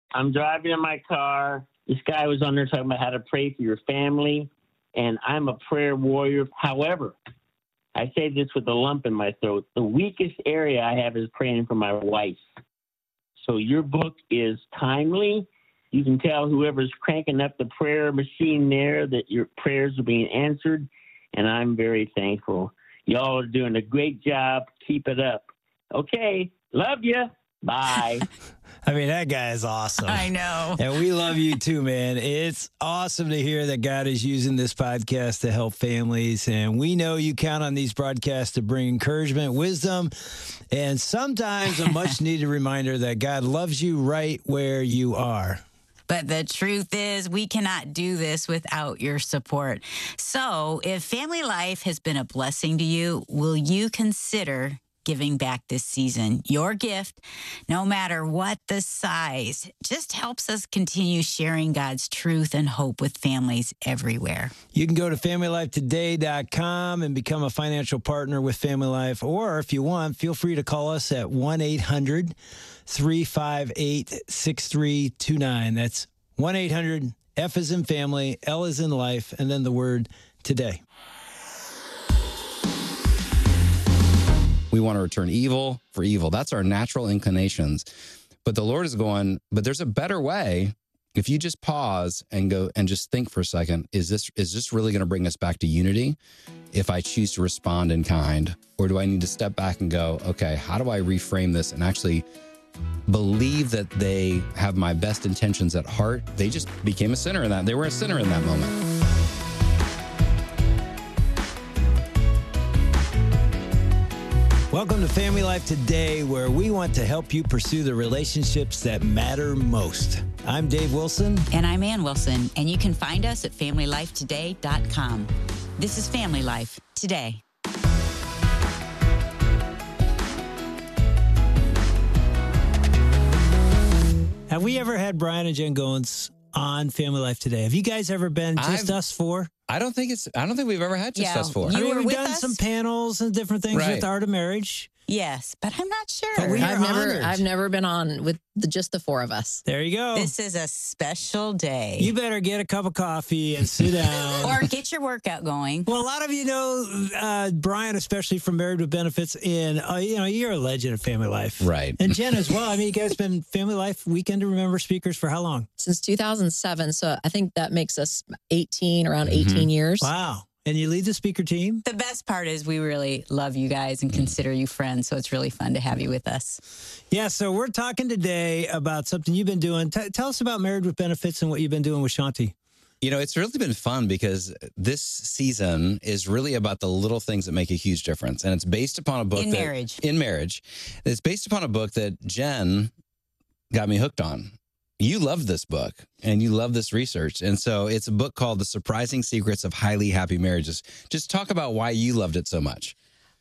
I'm driving in my car. This guy was on there talking about how to pray for your family, and I'm a prayer warrior. However, I say this with a lump in my throat. The weakest area I have is praying for my wife. So your book is timely. You can tell whoever's cranking up the prayer machine there that your prayers are being answered, and I'm very thankful. Y'all are doing a great job. Keep it up. Okay. Love you. Bye. I mean, that guy is awesome. I know. And we love you too, man. It's awesome to hear that God is using this podcast to help families. And we know you count on these broadcasts to bring encouragement, wisdom, and sometimes a much needed reminder that God loves you right where you are. But the truth is, we cannot do this without your support. So if Family Life has been a blessing to you, will you consider giving back this season? Your gift, no matter what the size, just helps us continue sharing God's truth and hope with families everywhere. You can go to FamilyLifeToday.com and become a financial partner with Family Life. Or if you want, feel free to call us at 1-800-358-6329. That's 1-800-F as in family, L as in life, and then the word today. We want to return evil for evil. That's our natural inclinations. But the Lord is going, but there's a better way. If you just pause and go and just think for a second, is this really going to bring us back to unity if I choose to respond in kind? Or do I need to step back and go, okay, how do I reframe this and actually believe that they have my best intentions at heart? They just became a sinner in that. They were a sinner in that moment. Welcome to Family Life Today, where we want to help you pursue the relationships that matter most. I'm Dave Wilson. And I'm Ann Wilson. And you can find us at FamilyLifeToday.com. This is Family Life Today. Have we ever had Brian and Jen Goins on Family Life Today? Have you guys ever been just us four? I don't think we've ever had just us four. We've done some panels and different things with Art of Marriage. Yes, but I'm not sure. But I've never been on with just the four of us. There you go. This is a special day. You better get a cup of coffee and sit down. Or get your workout going. Well, a lot of you know Brian, especially from Married with Benefits, and you're a legend of Family Life. Right. And Jen as well. I mean, you guys been Family Life Weekend to Remember speakers for how long? Since 2007. So I think that makes us around 18 years. Wow. And you lead the speaker team? The best part is we really love you guys and consider you friends, so it's really fun to have you with us. Yeah, so we're talking today about something you've been doing. Tell us about Married with Benefits and what you've been doing with Shanti. You know, it's really been fun because this season is really about the little things that make a huge difference. And it's based upon a book In marriage. It's based upon a book that Jen got me hooked on. You love this book and you love this research. And so it's a book called The Surprising Secrets of Highly Happy Marriages. Just talk about why you loved it so much.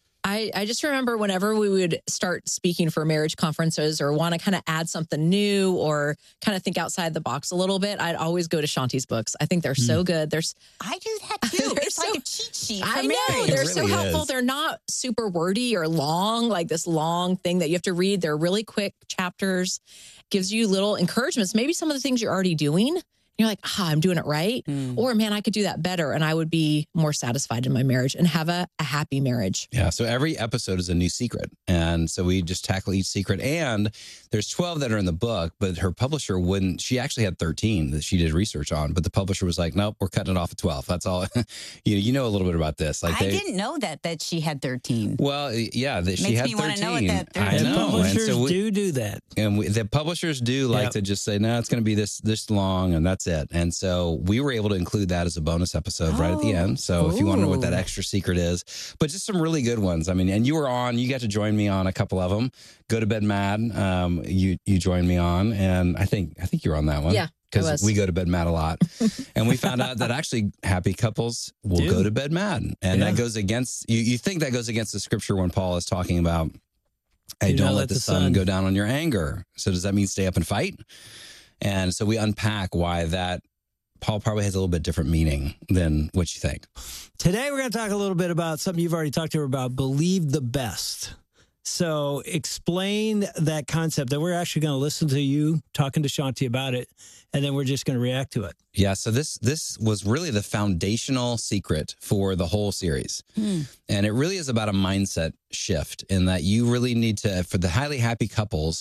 I just remember whenever we would start speaking for marriage conferences or want to kind of add something new or kind of think outside the box a little bit, I'd always go to Shanti's books. I think they're so good. I do that too. It's like a cheat sheet for I know. marriage. They're It so really helpful. is. They're not super wordy or long, like this long thing that you have to read. They're really quick chapters, gives you little encouragements. Maybe some of the things you're already doing. You're like, I'm doing it right. Or, man, I could do that better. And I would be more satisfied in my marriage and have a happy marriage. Yeah. So every episode is a new secret. And so we just tackle each secret. And there's 12 that are in the book, but her publisher wouldn't. She actually had 13 that she did research on. But the publisher was like, nope, we're cutting it off at 12. That's all. You know a little bit about this. Like I didn't know that she had 13. Well, yeah, that she Makes had me 13. wanna know what that 13 I know. Publishers And so do that. And the publishers do like to just say, no, it's going to be this long and that's it. And so we were able to include that as a bonus episode right at the end. So if you want to know what that extra secret is, but just some really good ones. I mean, and you got to join me on a couple of them. Go to Bed Mad. You joined me on, and I think you were on that one. Yeah. Because we go to bed mad a lot. And we found out that actually happy couples will go to bed mad. And that goes against, you think that goes against the scripture when Paul is talking about, hey, don't let the sun go down on your anger. So does that mean stay up and fight? And so we unpack why that Paul probably has a little bit different meaning than what you think. Today, we're going to talk a little bit about something you've already talked to her about, believe the best. So explain that concept that we're actually going to listen to you talking to Shanti about it, and then we're just going to react to it. Yeah, so this was really the foundational secret for the whole series. And it really is about a mindset shift in that you really need to, for the highly happy couples,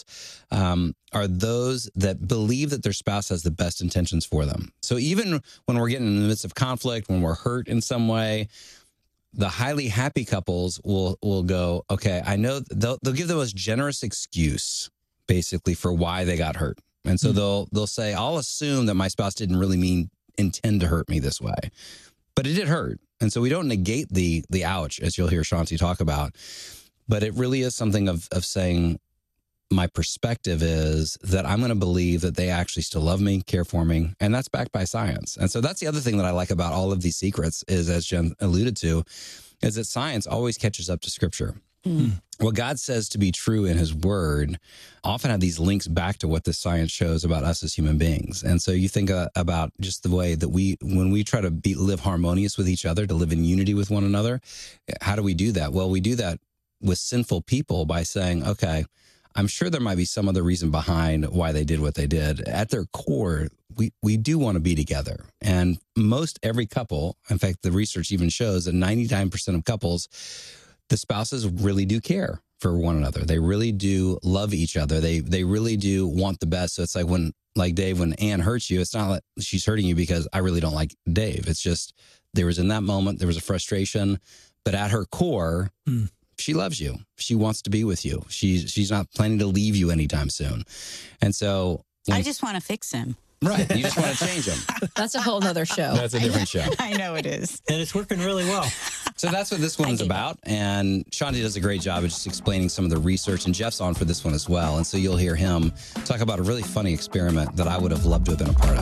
are those that believe that their spouse has the best intentions for them. So even when we're getting in the midst of conflict, when we're hurt in some way, the highly happy couples will go, okay, I know they'll give the most generous excuse basically for why they got hurt. And so they'll say, I'll assume that my spouse didn't really intend to hurt me this way, but it did hurt. And so we don't negate the ouch, as you'll hear Shanti talk about, but it really is something of saying, my perspective is that I'm going to believe that they actually still love me, care for me, and that's backed by science. And so that's the other thing that I like about all of these secrets is, as Jen alluded to, is that science always catches up to scripture. What God says to be true in his word often have these links back to what the science shows about us as human beings. And so you think about just the way that when we try to live harmonious with each other, to live in unity with one another, how do we do that? Well, we do that with sinful people by saying, okay, I'm sure there might be some other reason behind why they did what they did. At their core, we do want to be together. And most every couple, in fact, the research even shows that 99% of couples, the spouses really do care for one another. They really do love each other. They really do want the best. So it's like Dave, when Ann hurts you, it's not like she's hurting you because I really don't like Dave. It's just there was in that moment, there was a frustration, but at her core, she loves you. She wants to be with you. She's not planning to leave you anytime soon. And so I just want to fix him. Right. You just want to change him. That's a whole nother show. That's a different show. I know it is. And it's working really well. So that's what this one's about. And Shanti does a great job of just explaining some of the research. And Jeff's on for this one as well. And so you'll hear him talk about a really funny experiment that I would have loved to have been a part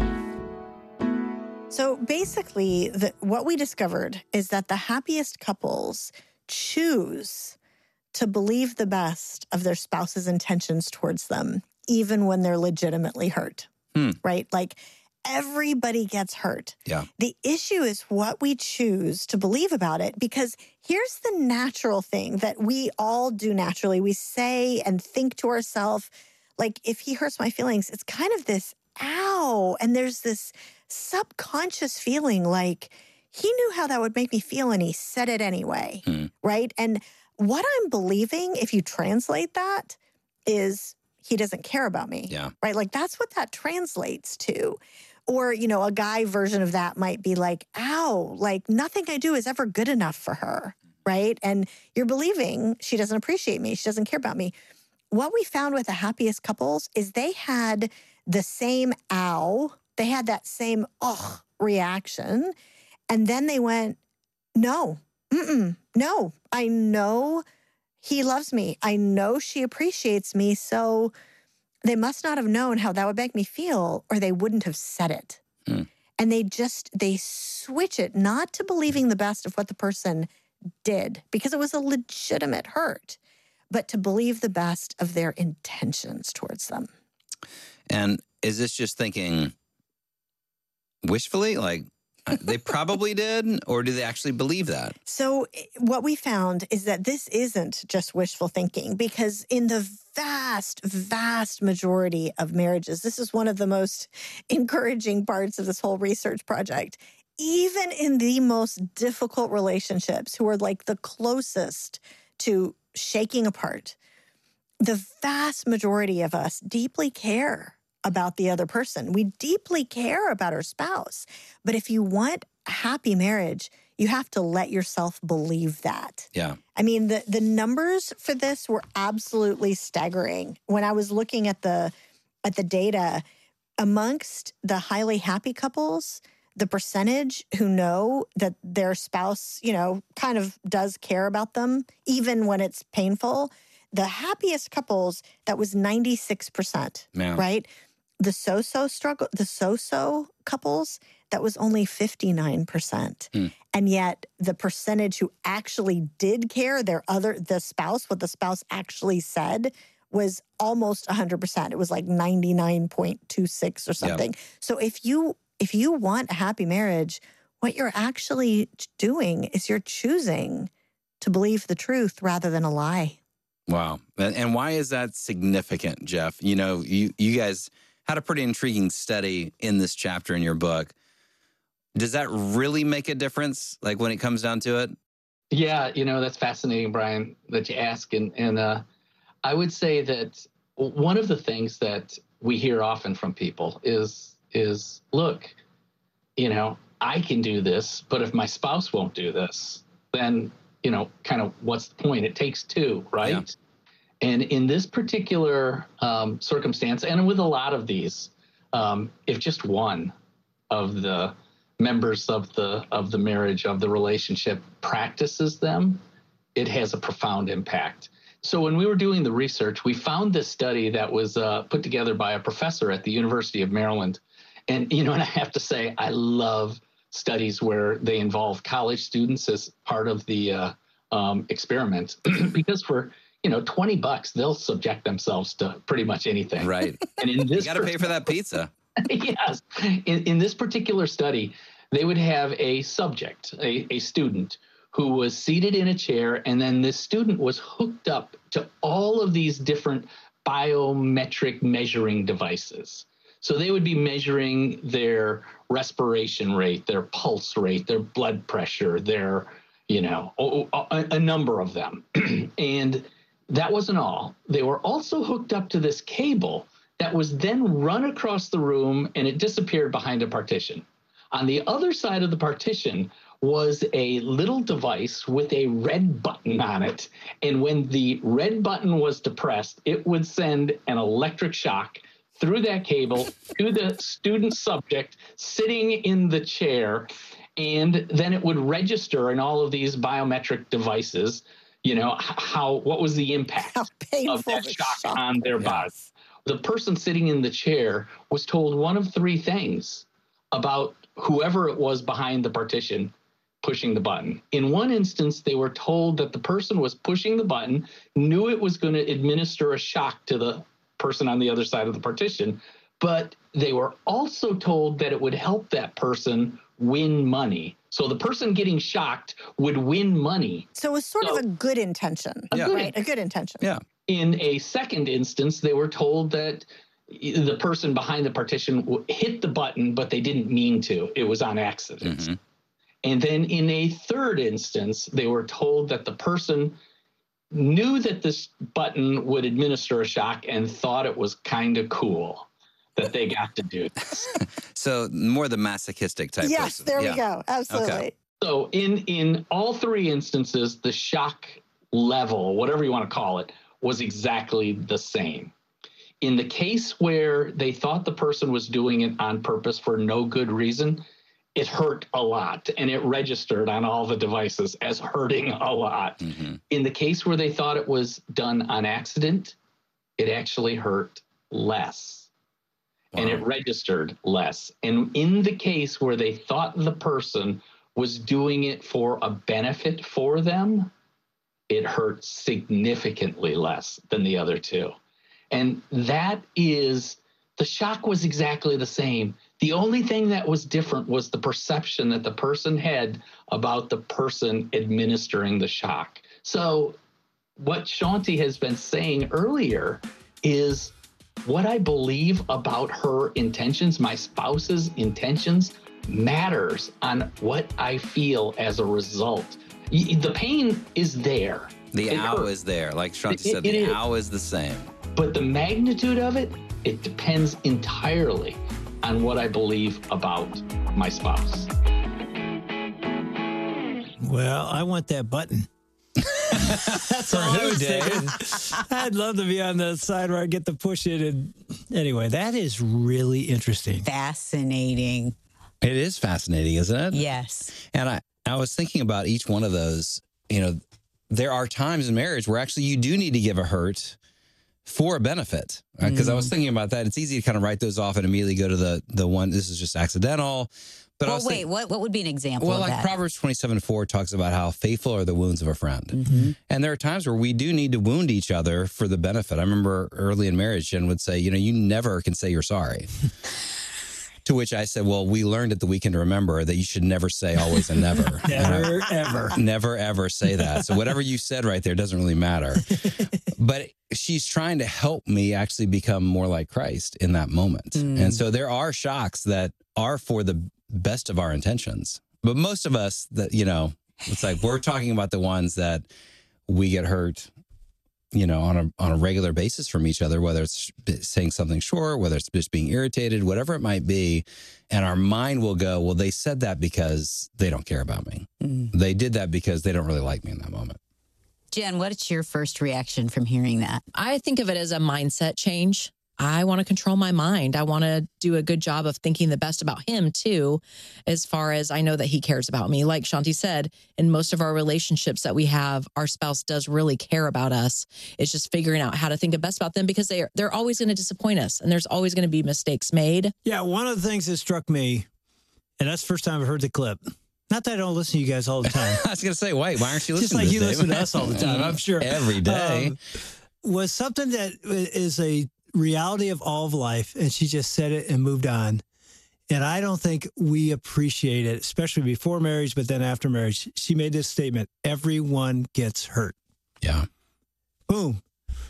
of. So basically, what we discovered is that the happiest couples choose to believe the best of their spouse's intentions towards them, even when they're legitimately hurt. Right? Like everybody gets hurt. Yeah. The issue is what we choose to believe about it, because here's the natural thing that we all do naturally. We say and think to ourselves, like, if he hurts my feelings, it's kind of this, ow. And there's this subconscious feeling like he knew how that would make me feel and he said it anyway. Right? And what I'm believing, if you translate that, is he doesn't care about me. Yeah. Right? Like that's what that translates to. Or, a guy version of that might be like, ow, like nothing I do is ever good enough for her. Right? And you're believing she doesn't appreciate me. She doesn't care about me. What we found with the happiest couples is they had the same ow. They had that same ugh reaction. And then they went, no, no, I know he loves me. I know she appreciates me. So they must not have known how that would make me feel, or they wouldn't have said it. And they switch it, not to believing the best of what the person did, because it was a legitimate hurt, but to believe the best of their intentions towards them. And is this just thinking wishfully? Like, they probably did, or do they actually believe that? So what we found is that this isn't just wishful thinking, because in the vast, vast majority of marriages, this is one of the most encouraging parts of this whole research project. Even in the most difficult relationships, who are like the closest to shaking apart, the vast majority of us deeply care about the other person. We deeply care about our spouse. But if you want a happy marriage, you have to let yourself believe that. Yeah. I mean, the numbers for this were absolutely staggering. When I was looking at the data, amongst the highly happy couples, the percentage who know that their spouse, kind of does care about them, even when it's painful, the happiest couples, that was 96%, right? The so-so couples, that was only 59%. And yet the percentage who actually did care, the spouse, what the spouse actually said, was almost 100%. It was like 99.26 or something. Yep. So if you want a happy marriage, what you're actually doing is you're choosing to believe the truth rather than a lie. Wow. And why is that significant, Jeff? You know, you guys had a pretty intriguing study in this chapter in your book. Does that really make a difference, like when it comes down to it? Yeah, that's fascinating, Brian, that you ask. And I would say that one of the things that we hear often from people is look, I can do this, but if my spouse won't do this, then, kind of what's the point? It takes two, right? Yeah. And in this particular circumstance, and with a lot of these, if just one of the members of the marriage, of the relationship practices them, it has a profound impact. So when we were doing the research, we found this study that was put together by a professor at the University of Maryland. And, and I have to say, I love studies where they involve college students as part of the experiment, because for, $20, they'll subject themselves to pretty much anything. Right. And in this, you got to pay for that pizza. Yes. In this particular study, they would have a subject, a student, who was seated in a chair, and then this student was hooked up to all of these different biometric measuring devices. So they would be measuring their respiration rate, their pulse rate, their blood pressure, their, a number of them. And that wasn't all. They were also hooked up to this cable that was then run across the room, and it disappeared behind a partition. On the other side of the partition was a little device with a red button on it. And when the red button was depressed, it would send an electric shock through that cable to the student subject sitting in the chair. And then it would register in all of these biometric devices, what was the impact of that shock on their body. The person sitting in the chair was told one of three things about whoever it was behind the partition pushing the button. In one instance, they were told that the person was pushing the button, knew it was going to administer a shock to the person on the other side of the partition, but they were also told that it would help that person win money. So the person getting shocked would win money. So it was sort of a good intention, right? A good intention. Yeah. In a second instance, they were told that the person behind the partition hit the button, but they didn't mean to. It was on accident. Mm-hmm. And then in a third instance, they were told that the person knew that this button would administer a shock and thought it was kind of cool that they got to do this. So more the masochistic type yes, person. There we go. Absolutely. Okay. So in all three instances, the shock level, whatever you want to call it, was exactly the same. In the case where they thought the person was doing it on purpose for no good reason, it hurt a lot, and it registered on all the devices as hurting a lot. Mm-hmm. In the case where they thought it was done on accident, it actually hurt less. Wow. And it registered less. And in the case where they thought the person was doing it for a benefit for them, it hurt significantly less than the other two. And that is, the shock was exactly the same. The only thing that was different was the perception that the person had about the person administering the shock. So what Shaunti has been saying earlier is what I believe about her intentions, my spouse's intentions, matters on what I feel as a result. The pain is there. The ow is there. Like Shaunti said, the ow is the same. But the magnitude of it, it depends entirely on what I believe about my spouse. Well, I want that button. That's all I was thinking. I'd love to be on the side where I get to push it. And anyway, that is really interesting. Fascinating. It is fascinating, isn't it? Yes. And I was thinking about each one of those. There are times in marriage where actually you do need to give a hurt for a benefit. Because I was thinking about that. It's easy to kind of write those off and immediately go to the one, this is just accidental. But what would be an example of that? Well, like Proverbs 27:4 talks about how faithful are the wounds of a friend. Mm-hmm. And there are times where we do need to wound each other for the benefit. I remember early in marriage, Jen would say, you never can say you're sorry. To which I said, well, we learned at the Weekend to Remember that you should never say always and never. Never, ever. Never, ever say that. So whatever you said right there doesn't really matter. But she's trying to help me actually become more like Christ in that moment. And so there are shocks that are for the best of our intentions. But most of us, that it's like we're talking about the ones that we get hurt on a regular basis from each other, whether it's saying something short, whether it's just being irritated, whatever it might be. And our mind will go, well, they said that because they don't care about me. They did that because they don't really like me in that moment. Jen, what's your first reaction from hearing that? I think of it as a mindset change. I want to control my mind. I want to do a good job of thinking the best about him too, as far as I know that he cares about me. Like Shanti said, in most of our relationships that we have, our spouse does really care about us. It's just figuring out how to think the best about them, because they're always going to disappoint us, and there's always going to be mistakes made. Yeah, one of the things that struck me, and that's the first time I've heard the clip. Not that I don't listen to you guys all the time. I was going to say, wait, why aren't you Just listening like to you this, listen Dave? to us all the time, I'm sure. Every day. Was something that is a reality of all of life, and she just said it and moved on. And I don't think we appreciate it, especially before marriage, but then after marriage. She made this statement: everyone gets hurt. Yeah. Boom.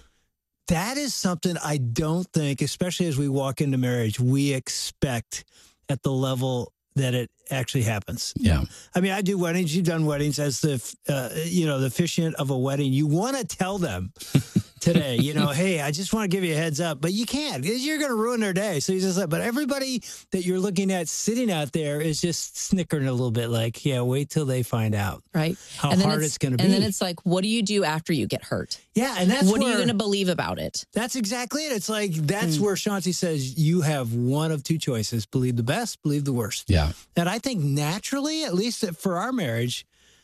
That is something I don't think, especially as we walk into marriage, we expect at the level that it actually happens. Yeah. I mean, I do weddings. You've done weddings. As the officiant of a wedding, you want to tell them today, hey, I just want to give you a heads up, but you can't, because you're going to ruin their day. So you just like, but everybody that you're looking at sitting out there is just snickering a little bit, like, yeah, wait till they find out, right? How hard it's going to be. And then it's like, what do you do after you get hurt? Yeah, and that's what are you going to believe about it? That's exactly it. It's like, that's where Shanti says you have one of two choices: believe the best, believe the worst. Yeah. And I think naturally, at least for our marriage,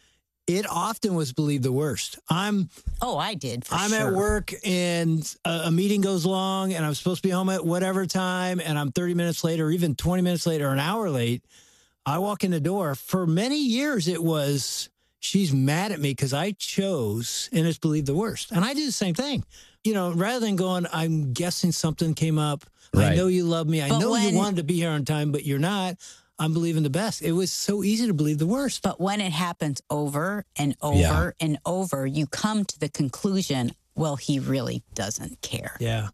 it often was believe the worst. I did. I'm at work and a meeting goes long and I'm supposed to be home at whatever time, and I'm 30 minutes late or even 20 minutes late or an hour late. I walk in the door. For many years, it was, she's mad at me because I chose, and it's believe the worst. And I do the same thing. Rather than going, I'm guessing something came up. Right. I know you love me. I But know when- you wanted to be here on time, but you're not. I'm believing the best. It was so easy to believe the worst. But when it happens over and over Yeah. and over, you come to the conclusion, well, he really doesn't care. Yeah.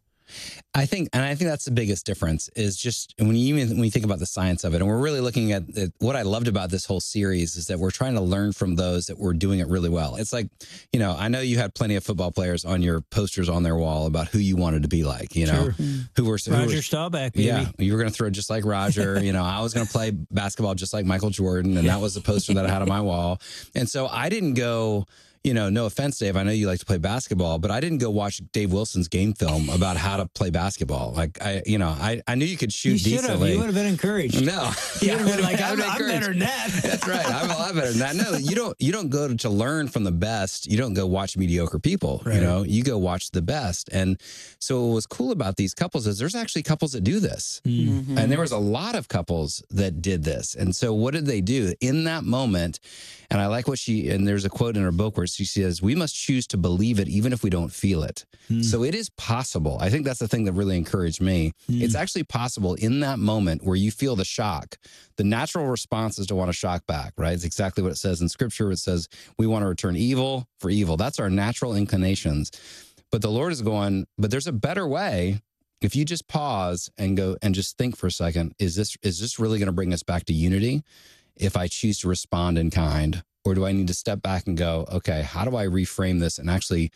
I think that's the biggest difference, is just when you think about the science of it. And we're really looking at what I loved about this whole series is that we're trying to learn from those that were doing it really well. It's like, I know you had plenty of football players on your posters on their wall about who you wanted to be like, Sure. who were Roger Staubach, baby. Yeah, you were going to throw just like Roger. I was going to play basketball just like Michael Jordan, and that was the poster that I had on my wall. And so I didn't go. No offense, Dave, I know you like to play basketball, but I didn't go watch Dave Wilson's game film about how to play basketball. Like I knew you could shoot decently. You would have been encouraged. No, You would have been like, I I'm would have been better than encouraged. that. That's right. I'm a lot better than that. No, you don't go to learn from the best. You don't go watch mediocre people. Right. You go watch the best. And so what was cool about these couples is there's actually couples that do this. Mm-hmm. And there was a lot of couples that did this. And so what did they do in that moment? And I like and there's a quote in her book where she says, we must choose to believe it even if we don't feel it. So it is possible. I think that's the thing that really encouraged me. It's actually possible in that moment where you feel the shock. The natural response is to want to shock back, right? It's exactly what it says in scripture. It says we want to return evil for evil. That's our natural inclinations. But the Lord is going, but there's a better way. If you just pause and go and just think for a second, is this really going to bring us back to unity if I choose to respond in kind? Or do I need to step back and go, okay, how do I reframe this and actually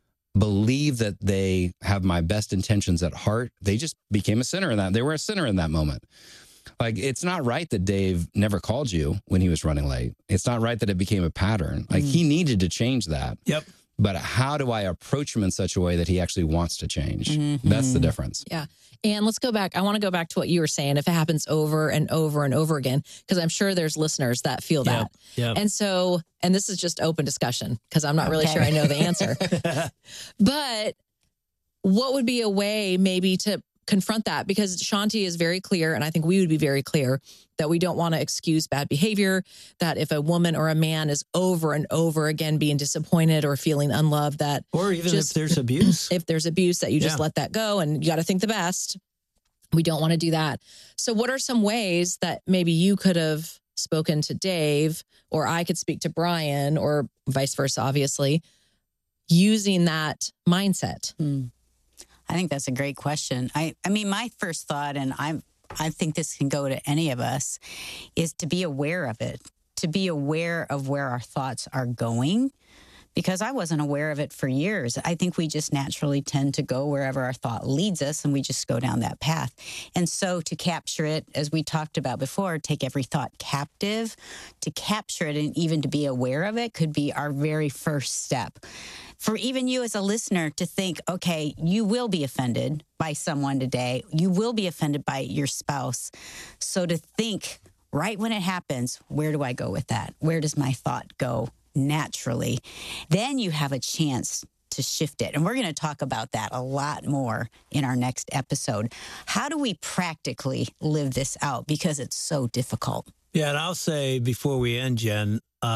believe that they have my best intentions at heart? They just became a sinner in that. They were a sinner in that moment. Like, it's not right that Dave never called you when he was running late. It's not right that it became a pattern. Like, he needed to change that. Yep. But how do I approach him in such a way that he actually wants to change? That's the difference. Yeah. And let's go back. I want to go back to what you were saying. If it happens over and over and over again, because I'm sure there's listeners that feel that. Yep. And so, and this is just open discussion because I'm not really sure I know the answer. But what would be a way maybe to confront that? Because Shanti is very clear, and I think we would be very clear, that we don't want to excuse bad behavior, that if a woman or a man is over and over again being disappointed or feeling unloved, that Or even just- if there's abuse. if there's abuse, that you just Yeah. let that go, and you got to think the best. We don't want to do that. So what are some ways that maybe you could have spoken to Dave, or I could speak to Brian, or vice versa, obviously, using that mindset? I think that's a great question. I mean, my first thought, and I think this can go to any of us, is to be aware of it, to be aware of where our thoughts are going, because I wasn't aware of it for years. I think we just naturally tend to go wherever our thought leads us, and we just go down that path. And so to capture it, as we talked about before, take every thought captive. To capture it and even to be aware of it could be our very first step. For even you as a listener to think, okay, you will be offended by someone today. You will be offended by your spouse. So to think right when it happens, where do I go with that? Where does my thought go naturally? Then you have a chance to shift it. And we're going to talk about that a lot more in our next episode. How do we practically live this out? Because it's so difficult. Yeah, and I'll say before we end, Jen,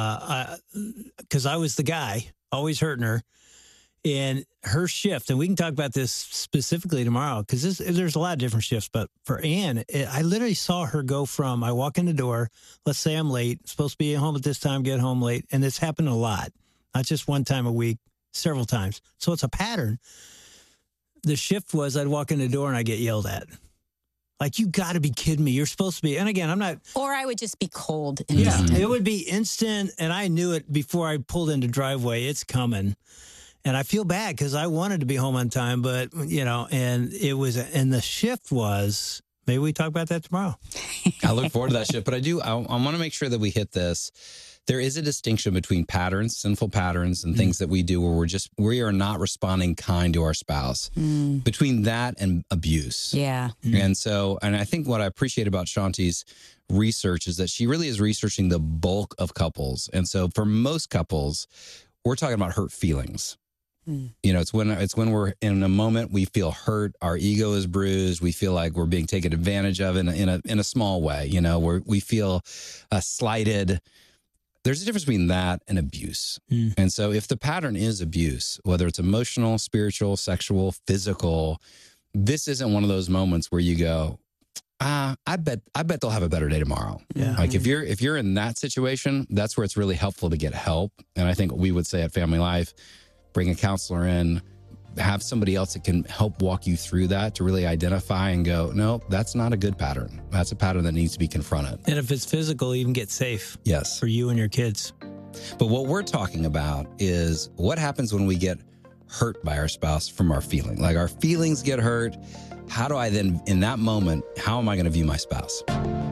because I was the guy always hurting her, and her shift, and we can talk about this specifically tomorrow, because there's a lot of different shifts, but for Ann, I literally saw her go from, I walk in the door, let's say I'm late, supposed to be home at this time, get home late, and it's happened a lot, not just one time a week, several times. So it's a pattern. The shift was I'd walk in the door and I'd get yelled at. Like, you got to be kidding me. You're supposed to be. And again, I'm not. Or I would just be cold. Yeah, it would be instant. And I knew it before I pulled into driveway. It's coming. And I feel bad because I wanted to be home on time. But, and the shift was, maybe we talk about that tomorrow. I look forward to that shift. But I want to make sure that we hit this. There is a distinction between patterns, sinful patterns, and things that we do where we are not responding kind to our spouse. Between that and abuse. Yeah. And I think what I appreciate about Shanti's research is that she really is researching the bulk of couples. And so for most couples, we're talking about hurt feelings. It's when we're in a moment we feel hurt, our ego is bruised, we feel like we're being taken advantage of in a small way, where we feel slighted. There's a difference between that and abuse. And so if the pattern is abuse, whether it's emotional, spiritual, sexual, physical, this isn't one of those moments where you go, I bet they'll have a better day tomorrow. Yeah. Like if you're in that situation, that's where it's really helpful to get help. And I think we would say at Family Life, bring a counselor in, have somebody else that can help walk you through that to really identify and go, no, that's not a good pattern. That's a pattern that needs to be confronted. And if it's physical, even get safe. Yes. For you and your kids. But what we're talking about is what happens when we get hurt by our spouse from our feeling. Like our feelings get hurt. How do I then, in that moment, how am I going to view my spouse?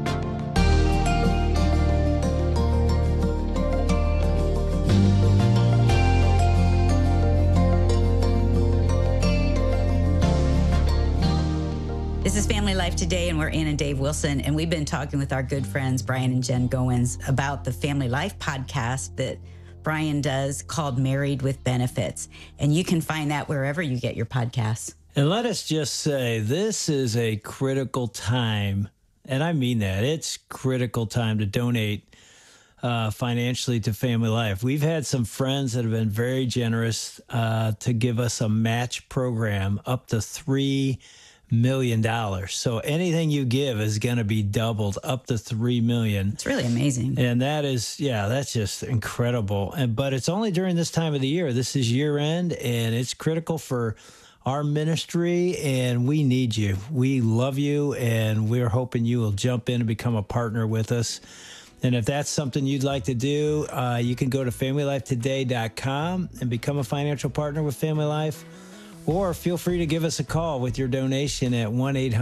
This is Family Life Today, and we're Ann and Dave Wilson, and we've been talking with our good friends, Brian and Jen Goins, about the Family Life podcast that Brian does called Married with Benefits. And you can find that wherever you get your podcasts. And let us just say, this is a critical time, and I mean that. It's critical time to donate financially to Family Life. We've had some friends that have been very generous to give us a match program up to $3 million. So anything you give is going to be doubled up to $3 million. It's really amazing. And that is, that's just incredible. But it's only during this time of the year. This is year end, and it's critical for our ministry, and we need you. We love you, and we're hoping you will jump in and become a partner with us. And if that's something you'd like to do, you can go to FamilyLifeToday.com and become a financial partner with Family Life. Or feel free to give us a call with your donation at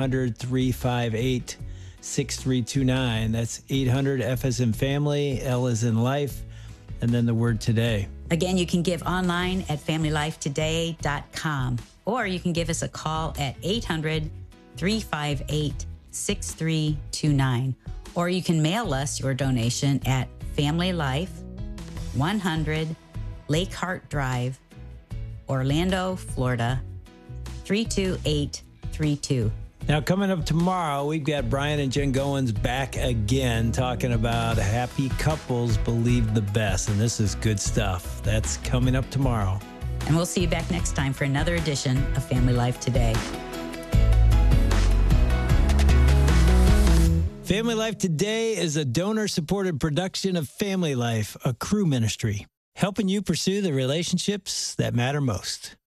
1-800-358-6329. That's 800 F as in family, L as in life, and then the word today. Again, you can give online at FamilyLifeToday.com. Or you can give us a call at 800-358-6329. Or you can mail us your donation at Family Life, 100 Lake Hart Drive, Orlando, Florida, 32832. Now, coming up tomorrow, we've got Brian and Jen Goins back again talking about happy couples believe the best. And this is good stuff. That's coming up tomorrow. And we'll see you back next time for another edition of Family Life Today. Family Life Today is a donor-supported production of Family Life, a Cru ministry, helping you pursue the relationships that matter most.